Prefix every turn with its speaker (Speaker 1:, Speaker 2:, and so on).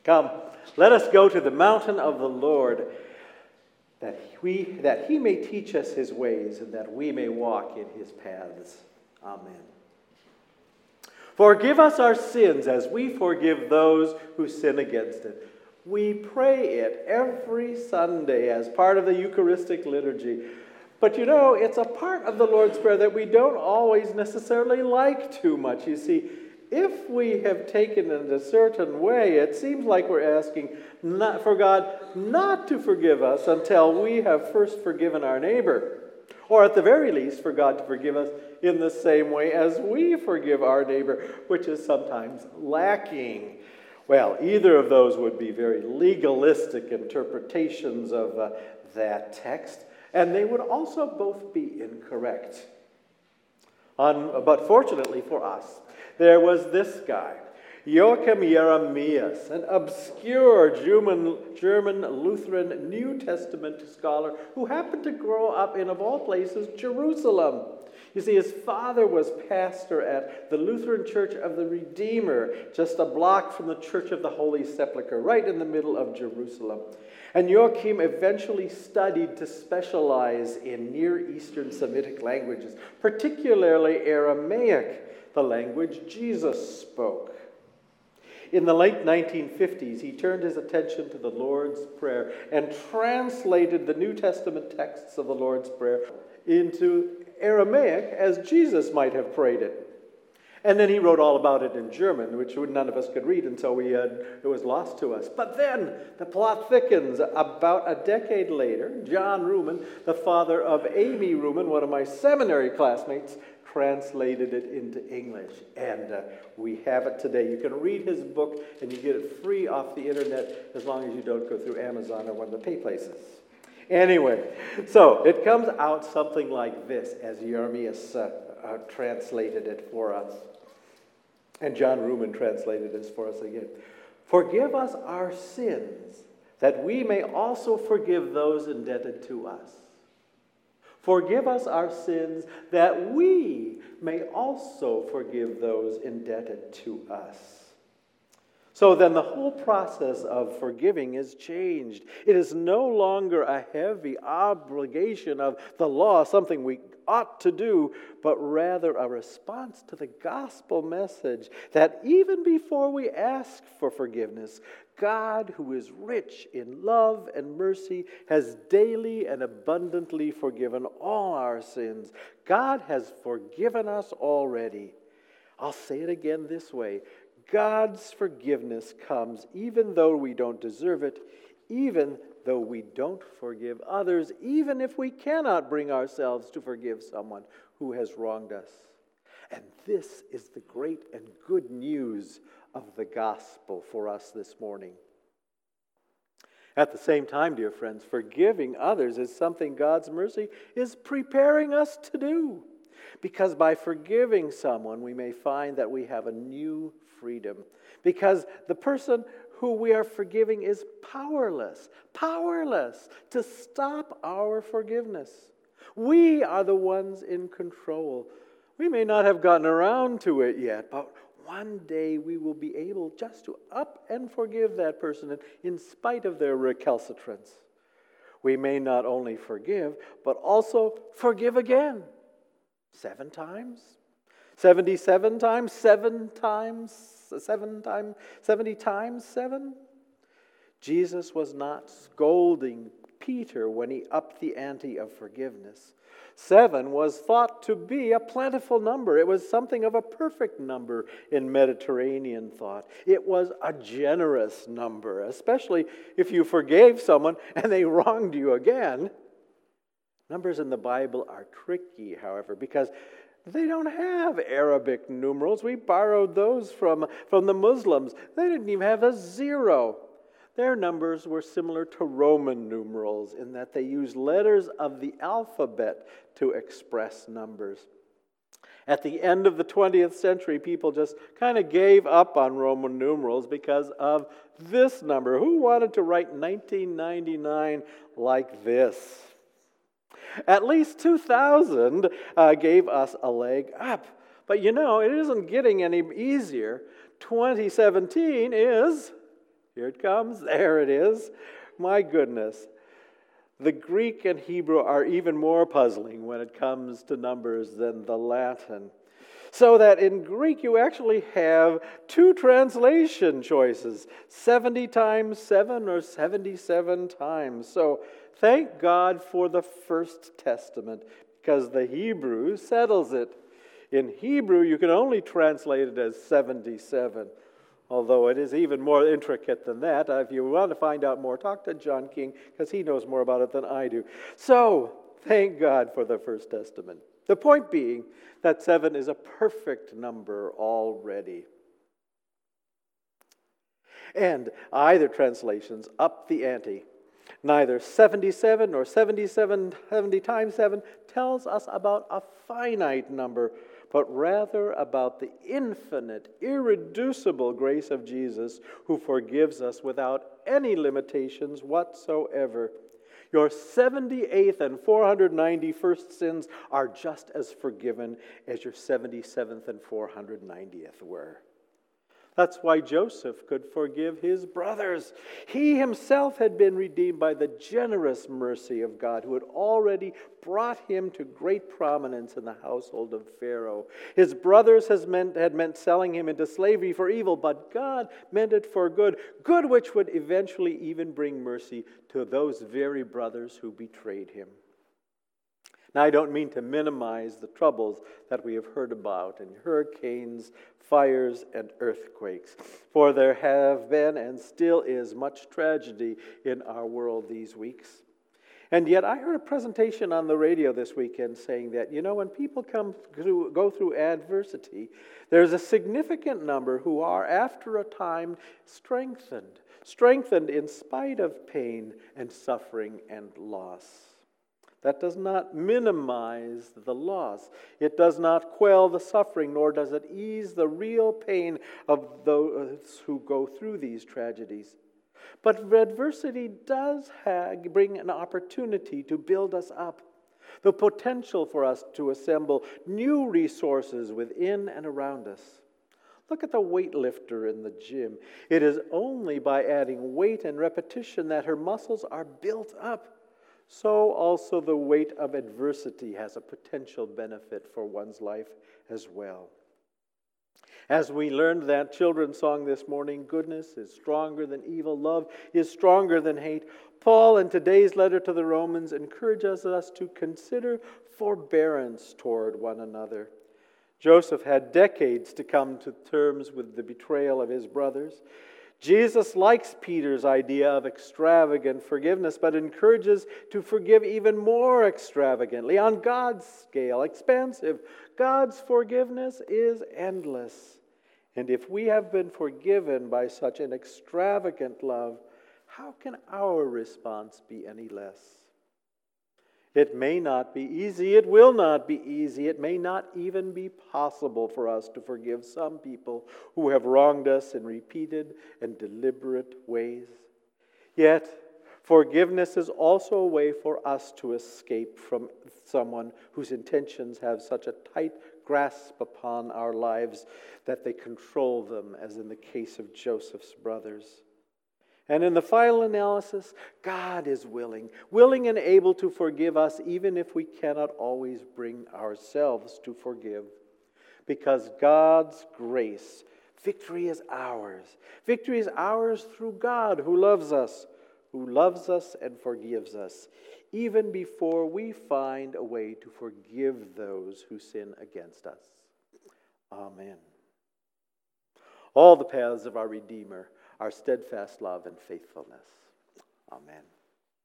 Speaker 1: Come, let us go to the mountain of the Lord, that he may teach us his ways, and that we may walk in his paths. Amen. Forgive us our sins as we forgive those who sin against it. We pray it every Sunday as part of the Eucharistic liturgy. But you know, it's a part of the Lord's Prayer that we don't always necessarily like too much. You see, if we have taken it a certain way, it seems like we're asking for God not to forgive us until we have first forgiven our neighbor. Or at the very least, for God to forgive us in the same way as we forgive our neighbor, which is sometimes lacking. Well, either of those would be very legalistic interpretations of that text, and they would also both be incorrect. But fortunately for us, there was this guy, Joachim Jeremias, an obscure German Lutheran New Testament scholar who happened to grow up in, of all places, Jerusalem. You see, his father was pastor at the Lutheran Church of the Redeemer, just a block from the Church of the Holy Sepulchre, right in the middle of Jerusalem. And Joachim eventually studied to specialize in Near Eastern Semitic languages, particularly Aramaic, the language Jesus spoke. In the late 1950s, he turned his attention to the Lord's Prayer and translated the New Testament texts of the Lord's Prayer into Aramaic as Jesus might have prayed it. And then he wrote all about it in German, which none of us could read until it was lost to us. But then the plot thickens. About a decade later, John Ruhlman, the father of Amy Ruhlman, one of my seminary classmates, translated it into English. And we have it today. You can read his book, and you get it free off the internet as long as you don't go through Amazon or one of the pay places. Anyway, so it comes out something like this as Jeremias translated it for us. And John Ruhlman translated this for us again. Forgive us our sins, that we may also forgive those indebted to us. Forgive us our sins, that we may also forgive those indebted to us. So then the whole process of forgiving is changed. It is no longer a heavy obligation of the law, something we ought to do, but rather a response to the gospel message that even before we ask for forgiveness, God, who is rich in love and mercy, has daily and abundantly forgiven all our sins. God has forgiven us already. I'll say it again this way. God's forgiveness comes even though we don't deserve it, even though we don't forgive others, even if we cannot bring ourselves to forgive someone who has wronged us. And this is the great and good news of the gospel for us this morning. At the same time, dear friends, forgiving others is something God's mercy is preparing us to do. Because by forgiving someone, we may find that we have a new freedom. Because the person who we are forgiving is powerless to stop our forgiveness. We are the ones in control. We may not have gotten around to it yet, but one day we will be able just to up and forgive that person in spite of their recalcitrance. We may not only forgive, but also forgive again. 7 times? 77 times? 7 times? 70 times 7? Jesus was not scolding Peter when he upped the ante of forgiveness. 7 was thought to be a plentiful number. It was something of a perfect number in Mediterranean thought. It was a generous number, especially if you forgave someone and they wronged you again. Numbers in the Bible are tricky, however, because they don't have Arabic numerals. We borrowed those from the Muslims. They didn't even have a 0. Their numbers were similar to Roman numerals in that they used letters of the alphabet to express numbers. At the end of the 20th century, people just kind of gave up on Roman numerals because of this number. Who wanted to write 1999 like this? At least 2,000 gave us a leg up. But you know, it isn't getting any easier. 2017 is Here it comes. There it is. My goodness. The Greek and Hebrew are even more puzzling when it comes to numbers than the Latin. So that in Greek you actually have two translation choices, 70 times 7 or 77 times. So thank God for the First Testament, because the Hebrew settles it. In Hebrew you can only translate it as 77. Although it is even more intricate than that. If you want to find out more, talk to John King, because he knows more about it than I do. So, thank God for the First Testament. The point being that 7 is a perfect number already. And either translations up the ante. Neither 77 nor 70 times 7 tells us about a finite number, but rather about the infinite, irreducible grace of Jesus, who forgives us without any limitations whatsoever. Your 78th and 491st sins are just as forgiven as your 77th and 490th were. That's why Joseph could forgive his brothers. He himself had been redeemed by the generous mercy of God, who had already brought him to great prominence in the household of Pharaoh. His brothers had meant selling him into slavery for evil, but God meant it for good, good which would eventually even bring mercy to those very brothers who betrayed him. Now, I don't mean to minimize the troubles that we have heard about in hurricanes, fires, and earthquakes, for there have been and still is much tragedy in our world these weeks. And yet I heard a presentation on the radio this weekend saying that, when people go through adversity, there's a significant number who are, after a time, strengthened in spite of pain and suffering and loss. That does not minimize the loss. It does not quell the suffering, nor does it ease the real pain of those who go through these tragedies. But adversity does bring an opportunity to build us up, the potential for us to assemble new resources within and around us. Look at the weightlifter in the gym. It is only by adding weight and repetition that her muscles are built up. So also the weight of adversity has a potential benefit for one's life as well. As we learned that children's song this morning, goodness is stronger than evil, love is stronger than hate. Paul, in today's letter to the Romans, encourages us to consider forbearance toward one another. Joseph had decades to come to terms with the betrayal of his brothers. Jesus likes Peter's idea of extravagant forgiveness, but encourages to forgive even more extravagantly, on God's scale, expansive. God's forgiveness is endless. And if we have been forgiven by such an extravagant love, how can our response be any less? It may not be easy. It will not be easy. It may not even be possible for us to forgive some people who have wronged us in repeated and deliberate ways. Yet, forgiveness is also a way for us to escape from someone whose intentions have such a tight grasp upon our lives that they control them, as in the case of Joseph's brothers. And in the final analysis, God is willing and able to forgive us, even if we cannot always bring ourselves to forgive. Because God's grace, victory is ours. Victory is ours through God who loves us and forgives us, even before we find a way to forgive those who sin against us. Amen. All the paths of our Redeemer are steadfast love and faithfulness. Amen.